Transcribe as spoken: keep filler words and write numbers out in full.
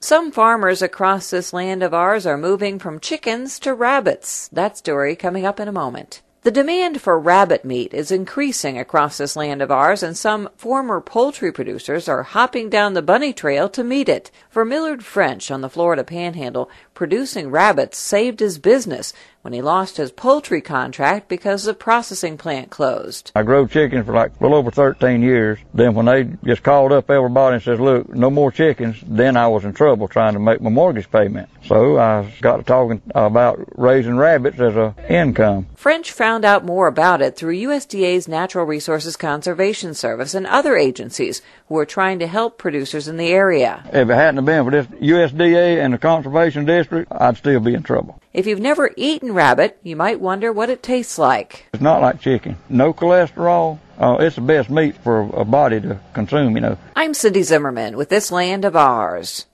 Some farmers across this land of ours are moving from chickens to rabbits. That story coming up in a moment. The demand for rabbit meat is increasing across this land of ours, and some former poultry producers are hopping down the bunny trail to meet it. For Millard French on the Florida Panhandle, producing rabbits saved his business when he lost his poultry contract because the processing plant closed. I grew chickens for like a little over thirteen years. Then when they just called up everybody and says, look, no more chickens, then I was in trouble trying to make my mortgage payment. So I got to talking about raising rabbits as an income. French found out more about it through U S D A's Natural Resources Conservation Service and other agencies who are trying to help producers in the area. If it hadn't been for this U S D A and the Conservation District, I'd still be in trouble. If you've never eaten rabbit, you might wonder what it tastes like. It's not like chicken. No cholesterol. Uh, it's the best meat for a body to consume, you know. I'm Cindy Zimmerman with This Land of Ours.